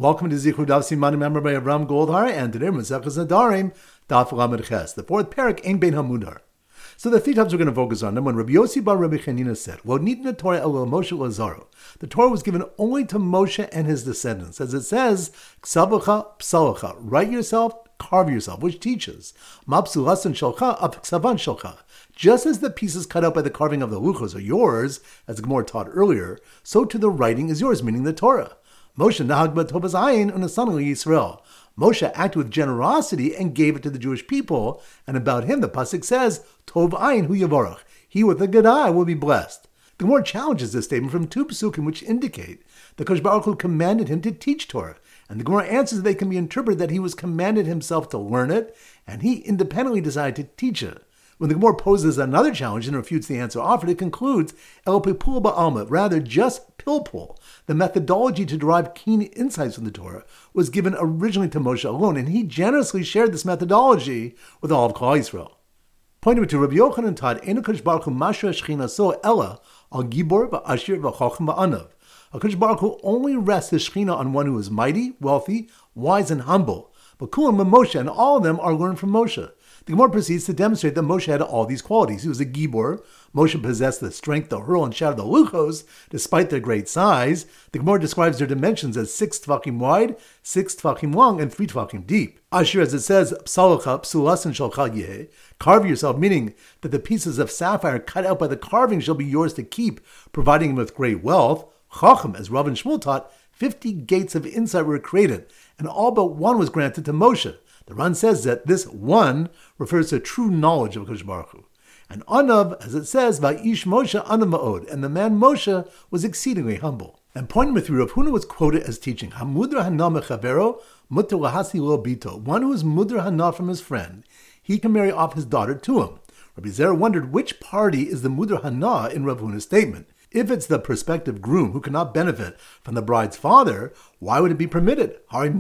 Welcome to Zichud Daf Siman member by Avram Goldhar, and today Masechus Nadarim Daf Lamed Ches, the fourth parak Ein Bein Hamudar. So the three topics we're going to focus on them. When Rabbi Yossi bar Rabbi Chanina said, "Lo nitna Torah el Moshe Lazaro," the Torah was given only to Moshe and his descendants, as it says, "Ksavacha psalacha," write yourself, carve yourself, which teaches, "Mapsulasan shalcha ap ksavan shalcha." Just as the pieces cut out by the carving of the luchos are yours, as the Gemara taught earlier, so too the writing is yours, meaning the Torah. Moshe nahag b'tovas ayin u'nasanu Yisrael. Moshe acted with generosity and gave it to the Jewish people, and about him the pasuk says, "Tov ayin hu yavarach." He with a good eye will be blessed. The Gemara challenges this statement from two pasukim which indicate that Kosh Baruch Hu commanded him to teach Torah, and the Gemara answers that they can be interpreted that he was commanded himself to learn it, and he independently decided to teach it. When the Gemara poses another challenge and refutes the answer offered, it concludes, El pepul ba'alma, rather just pilpul. The methodology to derive keen insights from the Torah was given originally to Moshe alone, and he generously shared this methodology with all of Klal Yisrael. Pointing to Rabbi Yochanan taught, Eino Kodesh Baruch Hu mashra shechina so ella al gibor va'ashir v'chochem va'anav. HaKadosh Baruch Hu only rests his shechina on one who is mighty, wealthy, wise, and humble. But Kulam and Moshe, and all of them are learned from Moshe. The Gemara proceeds to demonstrate that Moshe had all these qualities. He was a gibor. Moshe possessed the strength to hurl and shatter the luchos, despite their great size. The Gemara describes their dimensions as 6 tefachim wide, 6 tefachim long, and 3 tefachim deep. Ashir, as it says, psalacha, psulasan shalcha yeh, carve yourself, meaning that the pieces of sapphire cut out by the carving shall be yours to keep, providing him with great wealth. Chacham, as Rav and Shmuel taught, 50 gates of insight were created, and all but one was granted to Moshe. The Ran says that this one refers to true knowledge of HaKadosh Baruch Hu. And Anav, as it says, Va'ish Moshe Anav Ma'od, and the man Moshe was exceedingly humble. And point number 3, Rav Huna was quoted as teaching, Hamudra hana mechavero mutar lahasi lo bito. One who is mudra hana from his friend, he can marry off his daughter to him. Rabbi Zera wondered which party is the mudra hana in Rav Huna's statement. If it's the prospective groom who cannot benefit from the bride's father, why would it be permitted?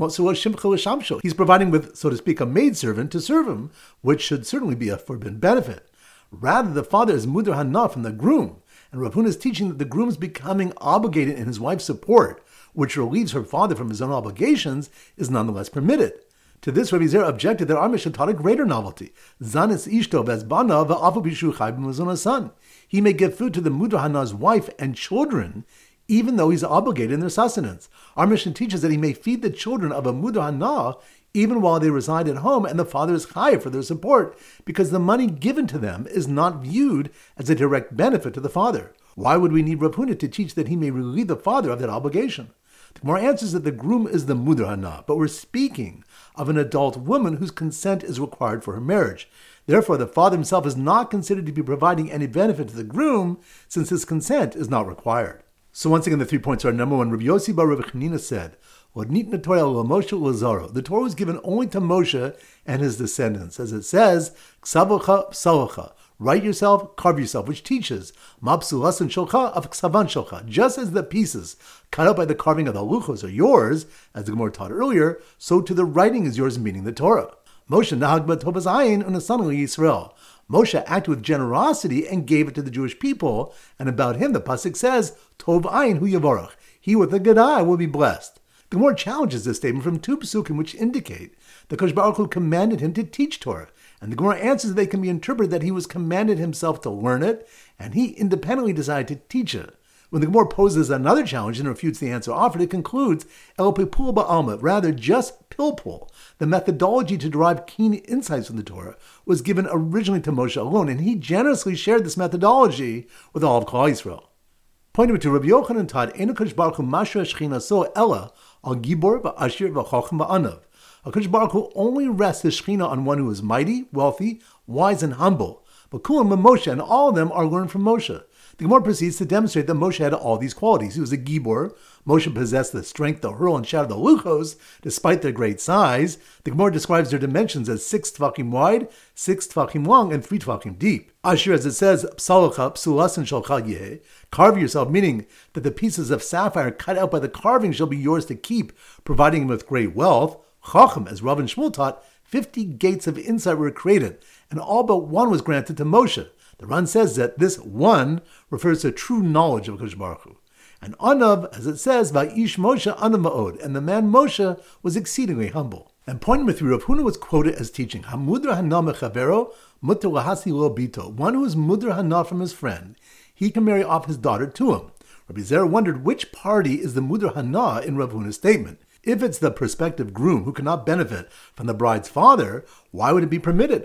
He's providing with, so to speak, a maidservant to serve him, which should certainly be a forbidden benefit. Rather, the father is mudar hana from the groom, and Rav Huna is teaching that the groom is becoming obligated in his wife's support, which relieves her father from his own obligations, is nonetheless permitted. To this, Rabbi Zera objected that our Mishnah taught a greater novelty. Zanis ishto bezbana va'afu bishu chai b'mazon son. He may give food to the mudar hana's wife and children, even though he's obligated in their sustenance. Our Mishnah teaches that he may feed the children of a mudar hana even while they reside at home, and the father is chayav for their support, because the money given to them is not viewed as a direct benefit to the father. Why would we need Rav Huna to teach that he may relieve the father of that obligation? The Gemara answers that the groom is the mudar hana, but we're speaking of an adult woman whose consent is required for her marriage. Therefore, the father himself is not considered to be providing any benefit to the groom, since his consent is not required. So once again, the 3 points are: number 1, Rabbi Yossi bar Rabbi Chanina said, the Torah was given only to Moshe and his descendants, as it says, Ksavacha psalacha, write yourself, carve yourself, which teaches, Mapsulasan shalcha of ksavan shalcha. Just as the pieces cut out by the carving of the luchos are yours, as the Gemara taught earlier, so too the writing is yours, meaning the Torah. Moshe nahag b'tovas ayin u'nasanu Yisrael. Moshe acted with generosity and gave it to the Jewish people, and about him the pasuk says, Tov ayin hu yavarach. He with a good eye will be blessed. The Gemara challenges this statement from two pasukim which indicate that Kosh Baruch Hu commanded him to teach Torah, and the Gemara answers that they can be interpreted that he was commanded himself to learn it, and he independently decided to teach it. When the Gemara poses another challenge and refutes the answer offered, it concludes, El pepul ba'alma, rather just pilpul. The methodology to derive keen insights from the Torah was given originally to Moshe alone, and he generously shared this methodology with all of Klal Yisrael. Pointing to Rabbi Yochanan taught, Eino Kodesh Baruch Hu mashra shechina so ella al gibor va'ashir v'chochem va'anav. HaKadosh Baruch Hu only rests his shechina on one who is mighty, wealthy, wise, and humble. But Kulam and Moshe, and all of them are learned from Moshe. The Gemara proceeds to demonstrate that Moshe had all these qualities. He was a gibor. Moshe possessed the strength to hurl and shatter the luchos, despite their great size. The Gemara describes their dimensions as 6 tefachim wide, 6 tefachim long, and 3 tefachim deep. Ashir, as it says, psalacha, psulasan shalcha yeh, carve yourself, meaning that the pieces of sapphire cut out by the carving shall be yours to keep, providing him with great wealth. Chacham, as Rav and Shmuel taught, 50 gates of insight were created, and all but one was granted to Moshe. The Ran says that this one refers to true knowledge of HaKadosh Baruch Hu. And Anav, as it says, Va'ish Moshe Anav Ma'od, and the man Moshe was exceedingly humble. And point number 3, Rav Huna was quoted as teaching, Hamudra Hana Mechavero, Mutter Lahasi Lo Bito. One who is Mudra Hana from his friend, he can marry off his daughter to him. Rabbi Zera wondered which party is the Mudra Hana in Rav Huna's statement. If it's the prospective groom who cannot benefit from the bride's father, why would it be permitted?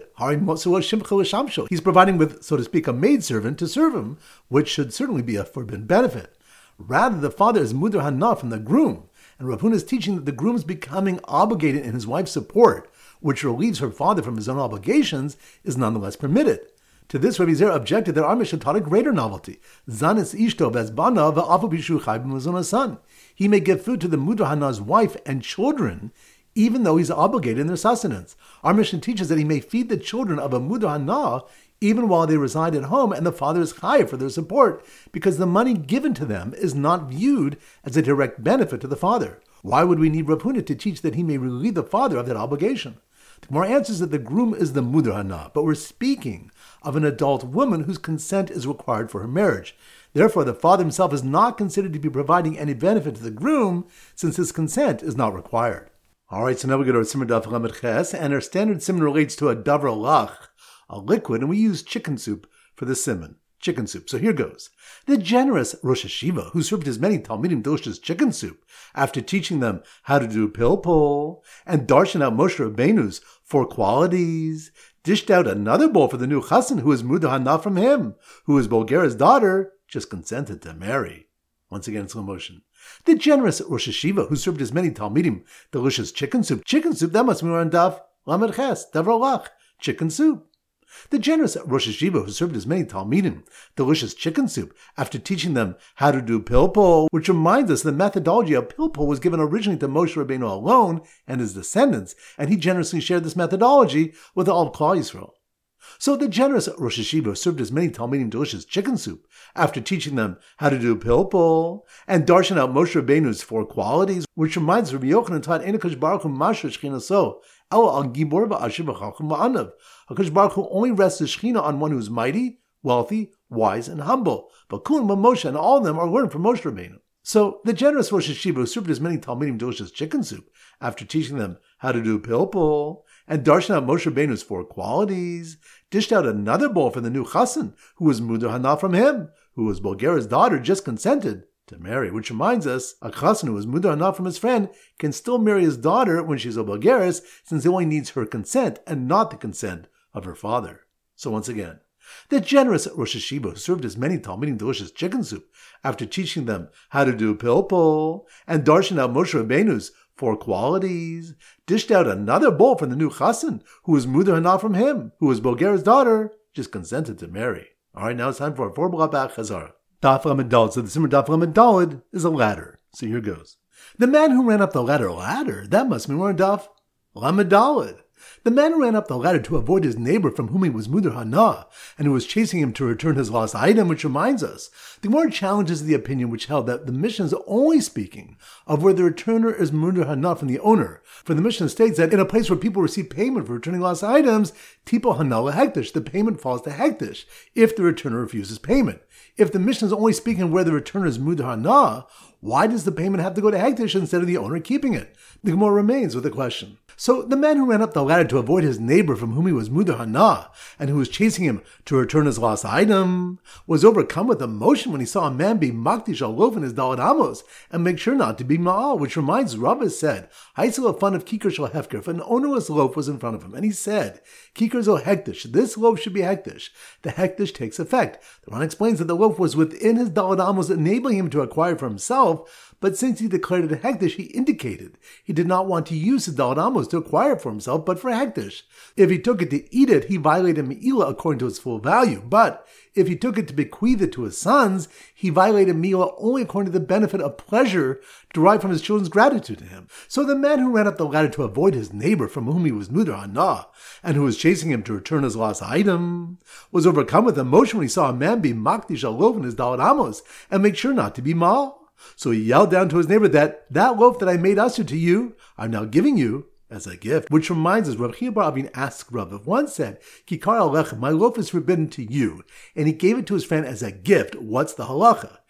He's providing with, so to speak, a maidservant to serve him, which should certainly be a forbidden benefit. Rather, the father is Mudra Hana from the groom, and Rav Huna is teaching that the groom is becoming obligated in his wife's support, which relieves her father from his own obligations, is nonetheless permitted. To this, Rabbi Zera objected that our Mishnah taught a greater novelty. Zanis ishto bezbana va'afu bishu chai b'mazon son. He may give food to the Mudra Hana's wife and children, even though he's obligated in their sustenance. Our Mishnah teaches that he may feed the children of a Mudra Hana even while they reside at home, and the father is chayav for their support, because the money given to them is not viewed as a direct benefit to the father. Why would we need Rav Huna to teach that he may relieve the father of that obligation? The Gemara answers that the groom is the Mudra Hana, but we're speaking of an adult woman whose consent is required for her marriage. Therefore, the father himself is not considered to be providing any benefit to the groom, since his consent is not required. Alright, so now we go to our Simon Daf Lamed Ches, and our standard Simon relates to a Davar Lach, a liquid, and we use chicken soup for the Simon. Chicken soup. So here goes. The generous Rosh Hashiva, who served his many Talmidim delicious chicken soup, after teaching them how to do pilpul, and darshan out Moshe Rabbeinu's 4 qualities, dished out another bowl for the new chassan who is Mudra Hana from him, who is Bulgara's daughter, just consented to marry. Once again, slow motion. The generous Rosh Hashiva, who served his many Talmidim delicious chicken soup, that must be on Daf Lamed Ches, Davar Lach, chicken soup. The generous Rosh Hashiva, who served his many Talmidim delicious chicken soup, after teaching them how to do pilpul, which reminds us the methodology of pilpul was given originally to Moshe Rabbeinu alone and his descendants, and he generously shared this methodology with all of Klal Yisrael. So the generous Rosh Hashiva served his many Talmidim delicious chicken soup, after teaching them how to do pilpul, and darshan out Moshe Rabbeinu's 4 qualities, which reminds Rabbi Yochanan taught Einakosh Baruch Hu Masha Shechinaso, El al Gibor Va'asher V'chacham Va'anav. HaKadosh Baruch Hu only rests his Shechina on one who is mighty, wealthy, wise, and humble. But Kulam Moshe, and all of them are learned from Moshe Rabbeinu. So the generous Rosh Hashiva who served his many Talmidim delicious chicken soup, after teaching them how to do pilpul, and darshan out Moshe Rabbeinu's 4 qualities, dished out another bowl for the new chassan, who was Mudra Hana from him, who was Bulgara's daughter, just consented to marry. Which reminds us, a chassan who was Mudra Hana from his friend can still marry his daughter when she's a Bulgaris, since he only needs her consent and not the consent of her father. So once again, the generous Rosh Hashiva who served his many Talmidim delicious chicken soup, after teaching them how to do pilpul, and darshan out Moshe Rabbeinu's 4 qualities, dished out another bowl for the new chassan, who was Mudra Hana from him, who was Bulgara's daughter, just consented to marry. Alright, now it's time for our 4 B'Labach Chazara. Daf Lamed Daled. So the Simmer Daf Lamed Daled is a ladder. So here goes. The man who ran up the ladder, that must mean we're in Daf Lamed Daled. The man ran up the ladder to avoid his neighbor from whom he was Mudra Hana, and who was chasing him to return his lost item, which reminds us, the Gemara challenges the opinion which held that the Mishnah is only speaking of where the returner is Mudra Hana from the owner. For the Mishnah states that in a place where people receive payment for returning lost items, Tipo Hana LeHektish, the payment falls to Hektish, if the returner refuses payment. If the Mishnah is only speaking where the returner is Mudra Hana, why does the payment have to go to Hektish instead of the owner keeping it? The Gemara remains with a question. So the man who ran up the ladder to avoid his neighbor from whom he was Mudra Hana, and who was chasing him to return his lost item, was overcome with emotion when he saw a man be makdish a loaf in his daled amos, and make sure not to be ma'al, which reminds Rabbah said, Haisel a fun of kikar shel hefker, if an ownerless loaf was in front of him, and he said, Kikar zo hektish, this loaf should be hektish. The hektish takes effect. The Ran explains that the loaf was within his daled amos, enabling him to acquire for himself, but since he declared it hektish, he indicated he did not want to use his daled amos to acquire it for himself, but for hektish. If he took it to eat it, he violated me'ilah according to its full value. But if he took it to bequeath it to his sons, he violated me'ilah only according to the benefit of pleasure derived from his children's gratitude to him. So the man who ran up the ladder to avoid his neighbor from whom he was Mudra Hana, and who was chasing him to return his lost item, was overcome with emotion when he saw a man be makdish a loaf in his daled amos, and make sure not to be ma'al. So he yelled down to his neighbor that loaf that I made usher to you, I'm now giving you as a gift. Which reminds us, Rav Chia bar Avin asked Rav, if one said, Kikar alechem, my loaf is forbidden to you, and he gave it to his friend as a gift, what's the halacha?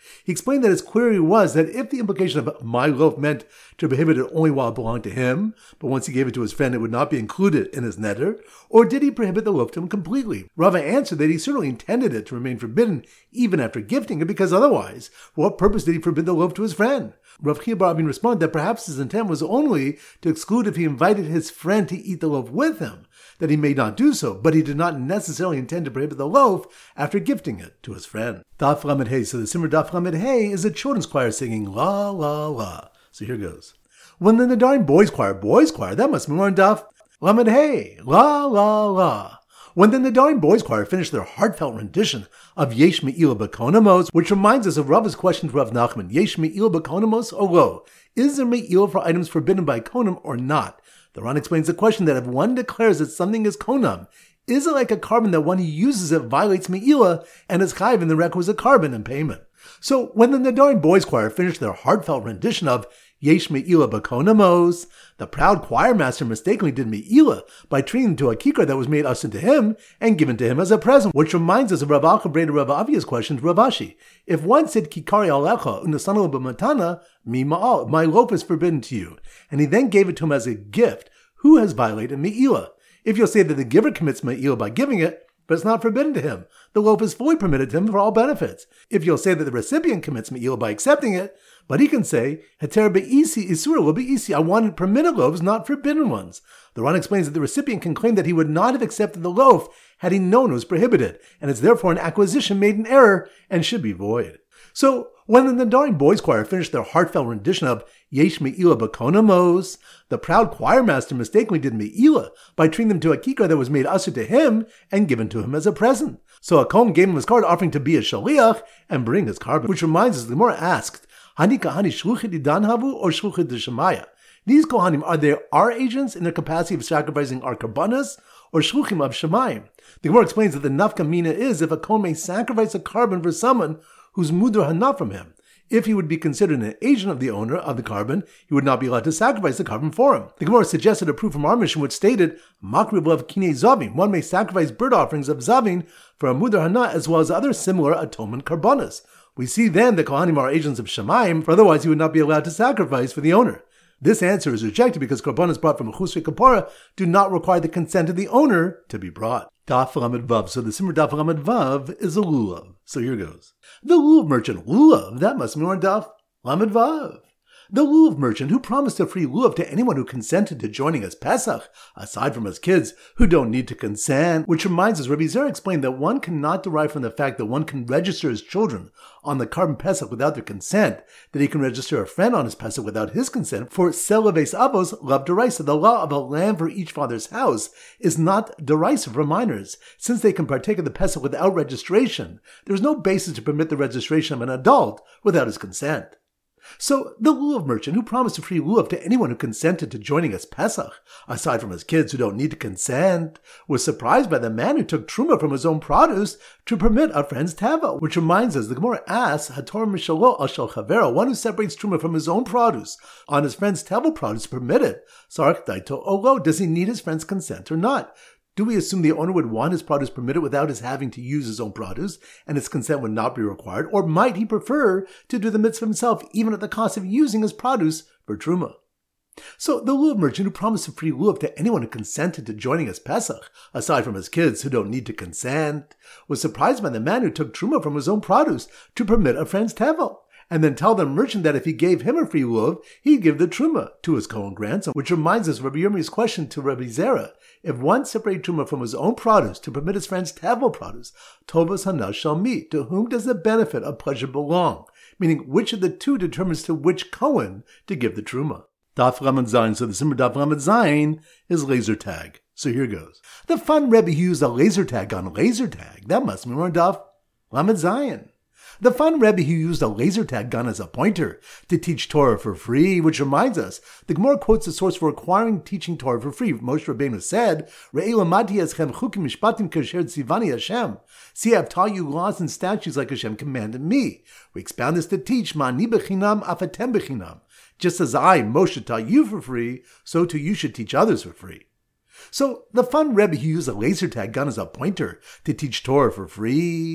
He explained that his query was that if the implication of my loaf meant to prohibit it only while it belonged to him, but once he gave it to his friend it would not be included in his neder, or did he prohibit the loaf to him completely? Rava answered that he certainly intended it to remain forbidden even after gifting it, because otherwise, for what purpose did he forbid the loaf to his friend? Rav Chia bar Abin responded that perhaps his intent was only to exclude if he invited his friend to eat the loaf with him, that he may not do so, but he did not necessarily intend to prohibit the loaf after gifting it to his friend. Daf Lamed Hey. So the Simmer Daf Lamed Hey is a children's choir singing la la la. So here goes. When the Nadarim boys choir, that must be more in Daf Lamed Hey, la la la. When the Nadarim boys choir finished their heartfelt rendition of Yesh Me'ila B'Konamos, which reminds us of Rav's question to Rav Nachman, Yesh Me'ila B'Konamos or lo? Is there Me'ila for items forbidden by Konam or not? The Ran explains the question that if one declares that something is Konam, is it like a carbon that when he uses it violates Me'ila and is chayiv in the requisite carbon in payment? So when the Nadarim boys choir finished their heartfelt rendition of Yesh Me'ila B'Konamos, the proud choir master mistakenly did Me'ila by treating him to a kikar that was made us into him and given to him as a present, which reminds us of Rav Alcha Breda Rav Avia's question to Rav Ashi. If one said Kikari Alecha Unasanu B'Matana, Mi Ma'al, my loaf is forbidden to you, and he then gave it to him as a gift, who has violated Me'ila? If you'll say that the giver commits Me'ila by giving it, but it's not forbidden to him, the loaf is fully permitted to him for all benefits. If you'll say that the recipient commits Me'ila by accepting it, but he can say, Heter be'isi isura lo be'isi, I wanted permitted loaves, not forbidden ones. The Ran explains that the recipient can claim that he would not have accepted the loaf had he known it was prohibited, and is therefore an acquisition made in error and should be void. So, when the Nadarim boys choir finished their heartfelt rendition of Yesh Me'ila B'Konamos, the proud choir master mistakenly did Me'ila by treating them to a kikar that was made asur to him and given to him as a present. So a kohen gave him his card offering to be a shaliach and bring his carbon, which reminds us, the Gemara asked, Hani kahani shluchid idan havu or shluchid d'shemaya? These kohanim, are they our agents in their capacity of sacrificing our karbanas or shluchim of shemayim? The Gemara explains that the nafka mina is if a kohen may sacrifice a carbon for someone who's mudar hana from him. If he would be considered an agent of the owner of the carbon, he would not be allowed to sacrifice the carbon for him. The Gemara suggested a proof from our mission which stated, Makrib of Kinei Zavin, one may sacrifice bird offerings of Zavin for a mudar hana as well as other similar atonement karbanas. We see then the Kohanim are agents of Shemayim, for otherwise he would not be allowed to sacrifice for the owner. This answer is rejected because karbanas brought from a chusri kapara do not require the consent of the owner to be brought. Daf Lamed Vav. So the Simmer Daf Lamed Vav is a lulav. So here goes. The lulav merchant, lulav, that must be more Daf Lamed Vav. The lulav merchant who promised a free lulav to anyone who consented to joining us Pesach, aside from his kids who don't need to consent, which reminds us, Rabbi Zera explained that one cannot derive from the fact that one can register his children on the carbon Pesach without their consent, that he can register a friend on his Pesach without his consent, for Selaves Avos Lav Deraisa. The law of a lamb for each father's house is not derisive for minors. Since they can partake of the Pesach without registration, there is no basis to permit the registration of an adult without his consent. So the lulav merchant who promised a free lulav to anyone who consented to joining us Pesach, aside from his kids who don't need to consent, was surprised by the man who took truma from his own produce to permit a friend's teva, which reminds us, the Gemara asks, Hator Mishalo Ashal Chavero, one who separates truma from his own produce on his friend's teva produce permitted. Sarach Daito Olo, does he need his friend's consent or not? Do we assume the owner would want his produce permitted without his having to use his own produce, and his consent would not be required? Or might he prefer to do the mitzvah himself, even at the cost of using his produce for truma? So the lulav merchant who promised a free lulav to anyone who consented to joining us Pesach, aside from his kids who don't need to consent, was surprised by the man who took truma from his own produce to permit a friend's tevel, and then tell the merchant that if he gave him a free lulav, he'd give the truma to his Kohen grandson, which reminds us of Rabbi Yirmiyah's question to Rabbi Zera. If one separated truma from his own produce to permit his friend's tevel produce, tovas hana shall meet. To whom does the benefit of pleasure belong? Meaning, which of the two determines to which Kohen to give the truma? Daf Lamed Zayin. So the Simmer Daf Lamed Zayin is laser tag. So here goes. The fun Rebbe who used a laser tag on laser tag. That must be more Daf Lamed Zayin. The fun Rebbe who used a laser tag gun as a pointer to teach Torah for free, which reminds us, the Gemara quotes the source for acquiring teaching Torah for free. Moshe Rabbeinu said, Re'ei lamati eschem chukim mishpatim kasher tzivani Hashem. See, I've taught you laws and statutes like Hashem commanded me. We expound this to teach, ma'ani bechinam afatem bechinam. Just as I, Moshe, taught you for free, so too you should teach others for free. So the fun Rebbe who used a laser tag gun as a pointer to teach Torah for free,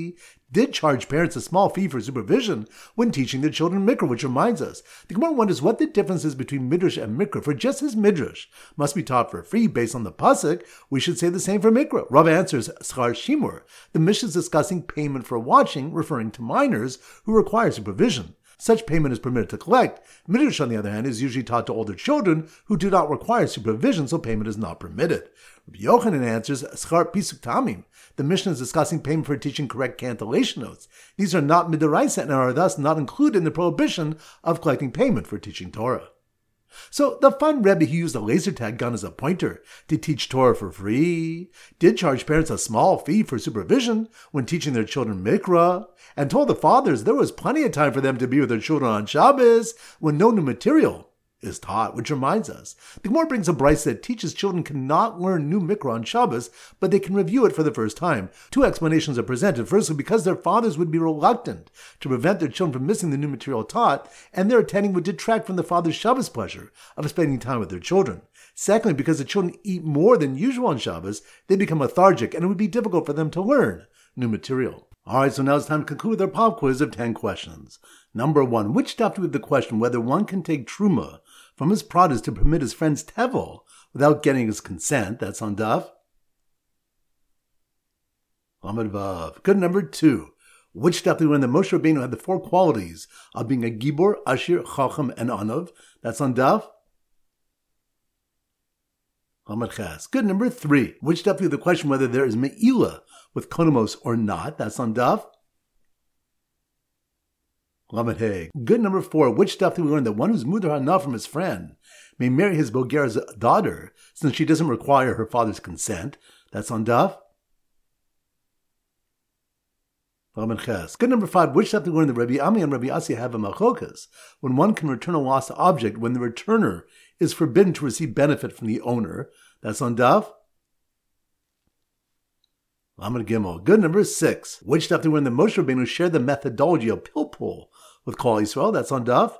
did charge parents a small fee for supervision when teaching their children Mikra, which reminds us, the Gemara wonders what the difference is between Midrash and Mikra, for just as Midrash must be taught for free based on the Pasuk, we should say the same for Mikra. Rav answers, Schar Shimur. The Mishnah is discussing payment for watching, referring to minors who require supervision. Such payment is permitted to collect. Midrash, on the other hand, is usually taught to older children who do not require supervision, so payment is not permitted. Rabbi Yochanan answers, Schar Pisuk Tamim. The Mishnah is discussing payment for teaching correct cantillation notes. These are not midaraisa and are thus not included in the prohibition of collecting payment for teaching Torah. So the fun Rebbe who used a laser tag gun as a pointer to teach Torah for free did charge parents a small fee for supervision when teaching their children Mikra, and told the fathers there was plenty of time for them to be with their children on Shabbos when no new material is taught, which reminds us, the Gemara brings a brisa that teaches children cannot learn new Mikra on Shabbos, but they can review it for the first time. Two explanations are presented. Firstly, because their fathers would be reluctant to prevent their children from missing the new material taught, and their attending would detract from the father's Shabbos pleasure of spending time with their children. Secondly, because the children eat more than usual on Shabbos, they become lethargic, and it would be difficult for them to learn new material. Alright, so now it's time to conclude our pop quiz of 10 questions. Number 1, which daf do we have the question whether one can take truma from his produce to permit his friend's tevel without getting his consent? That's on daf. Amud Vav. Good. Number 2, which daf do we learn that Moshe Rabbeinu had the 4 qualities of being a gibor, ashir, chacham, and anav? That's on daf. Amud Ches. Good. Number 3, which daf do we have the question whether there is me'ilah with konamos or not? That's on daf. Lamed Hey. Good. Number 4, which daf do we learn that one who's mudar hana from his friend may marry his boger's daughter since she doesn't require her father's consent? That's on daf. Lamed Ches. Good. Number 5, which daf do we learn that Rabbi Ami and Rabbi Asi have a machokas when one can return a lost object when the returner is forbidden to receive benefit from the owner? That's on daf. Lamed Gimel. Good. Number 6, which daf do we learn that Moshe Rabbeinu shared the methodology of pilpul with Klal Yisrael? That's on daf.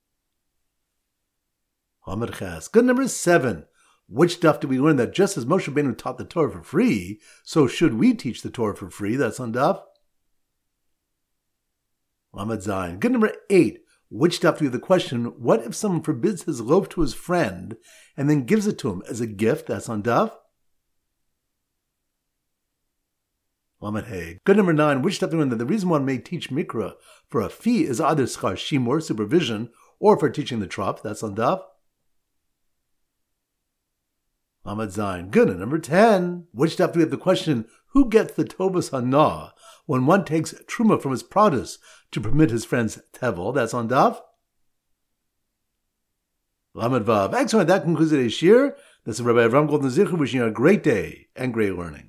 Lamed Ches. Good. Number 7, which daf do we learn that just as Moshe Rabbeinu taught the Torah for free, so should we teach the Torah for free? That's on daf. Lamed Zayin. Good. Number 8, which daf do we have the question, what if someone forbids his loaf to his friend and then gives it to him as a gift? That's on daf. Lamed Hey. Good. Number 9, which daf do we learn that the reason one may teach Mikra for a fee is either schar shimur, supervision, or for teaching the trop? That's on daf. Lamed Zayin. Good. And number 10, which daf do we have the question, who gets the tovas hana when one takes truma from his produce to permit his friend's tevel? That's on daf. Lamed Vav. Excellent. That concludes today's shir. This is Rabbi Avram Golden Zichur wishing you a great day and great learning.